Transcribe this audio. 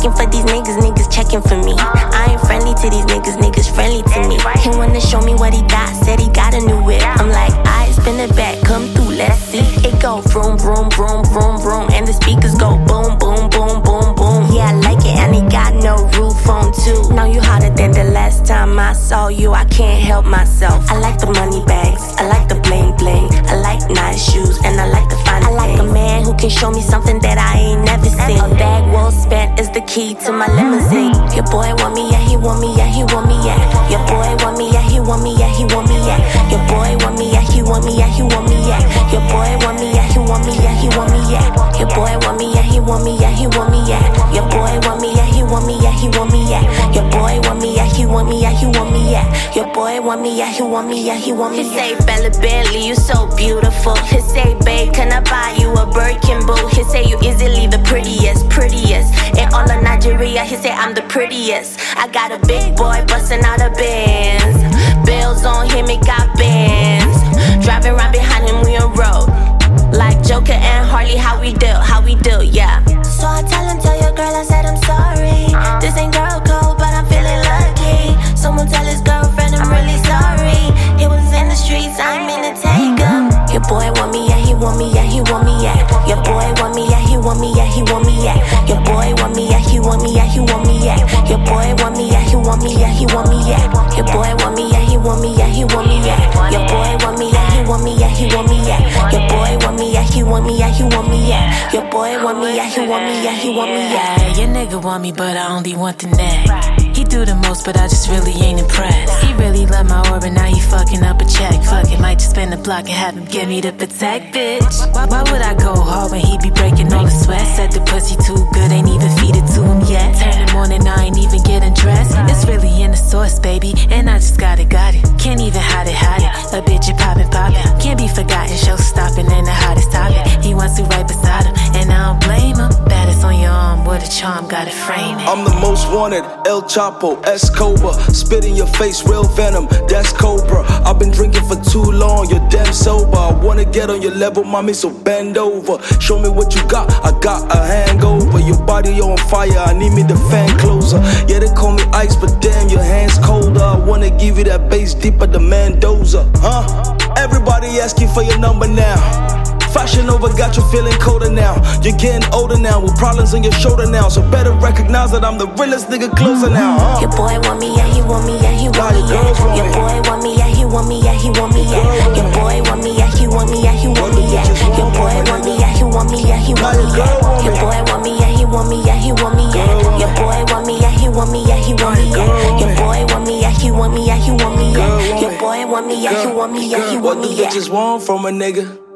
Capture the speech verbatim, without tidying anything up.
checking for these niggas, niggas checking for me. I ain't friendly to these niggas, niggas friendly to me. He wanna show me what he got, said he got a new whip. I'm like, I spin it back, come through, let's see. It go vroom, vroom, vroom, vroom, vroom, and the speakers go boom, boom, boom, boom, boom. Yeah, I like it, and he got no roof on too. Now you hotter than the last time I saw you, I can't help myself. I like the money bags, I like the bling bling, I like nice shoes, and I like the fine I like things. A man who can show me something that I ain't never seen. A bag well spent is the key to my limousine. Your boy want me, yeah, he want me, yeah, he want me, yeah. Your boy want me, yeah, he want me, yeah, he want me, yeah. Your boy want me, yeah, he want me, yeah, he want me, yeah. Your boy want me, yeah, he want me, yeah, he want me, yeah. Your boy want me, yeah, he want me, yeah, he want me, yeah. Your boy want me, yeah, he want me, yeah, he want me, yeah. Your boy want me, yeah, he want me, yeah, he want me, yeah. Your boy want me, yeah, he want me, yeah, he want me. He say, Bella Bentley, you so beautiful. He say, babe, can I buy you a Birkin boot? He say, you easily the prettiest, prettiest. In all of Nigeria, he say, I'm the prettiest. I got a big boy busting out of Benz. Bills on him, it got bands. Driving right behind him, we on road. Like Joker and Harley, how we do, how we do, yeah. So I tell him, tell your girl I said I'm sorry. This ain't girl code, but I'm feeling lucky. Someone tell his girlfriend I'm really sorry. He was in the streets, I ain't mean to take him. Your boy want me, yeah, he want me, yeah, he want me, yeah. Your boy want me, yeah, he want me, yeah, he want me, yeah. Your boy want me, yeah, he want me, yeah, he want me, yeah. Your boy want me, yeah, he want me, yeah, he want me, yeah. Your boy want me, yeah, he want me, yeah, he want me, yeah. Your boy want me, yeah, he want me, yeah, he want me, yeah. Your boy want me, yeah, he want me, yeah, he want me, yeah. Your boy want me, yeah, he want me, yeah, he want me, yeah. Your nigga want me, but I only want the neck. He do the most, but I just really ain't impressed. He really love my aura, now he fucking up a check. Fuck it, might just spin the block and have him give me the protect, bitch. Why, why would I go hard when he be breaking all the sweat? Said the pussy too good, ain't even feed it to him yet. Turn the morning, I ain't even getting dressed. It's really in the source, baby, and I just got it, got it. Can't even hide it, hide it. A bitch, you poppin', poppin'. Can't be forgotten, show stopping and the hottest topic. He wants to right beside him, and I don't blame him. Baddest on your arm, with a charm, gotta frame it. I'm the most wanted, El Chapo, Escobar. Spit in your face, real venom, that's Cobra. I've been drinking for too long, you're damn sober. I wanna get on your level, mommy, so bend over. Show me what you got, I got a hangover. Your body on fire, I need me the fan closer. Yeah, they call me ice, but damn, your hands colder. I wanna give you that bass deeper than Mendoza, huh? Everybody asking for your number now. Fashion over got you feeling colder now. You're getting older now, with problems on your shoulder now. So better recognize that I'm the realest nigga closer now, huh? Your boy want me, yeah, he want me, yeah, he want me, yeah. Your boy want me, yeah, he want me, yeah, he want me, yeah. Your boy want me, yeah, he want me, yeah, he want me, yeah. Your boy want me, yeah, he want me, yeah, he want me, yeah. Your boy want me, yeah, he want me, yeah, he want me, yeah. Your boy want me, yeah, he want me, yeah, he want me, yeah. Your boy want me, yeah, he want me, yeah, he want me, yeah. Your boy want me, yeah, he want me, yeah, he want me, yeah. What do bitches want from a nigga?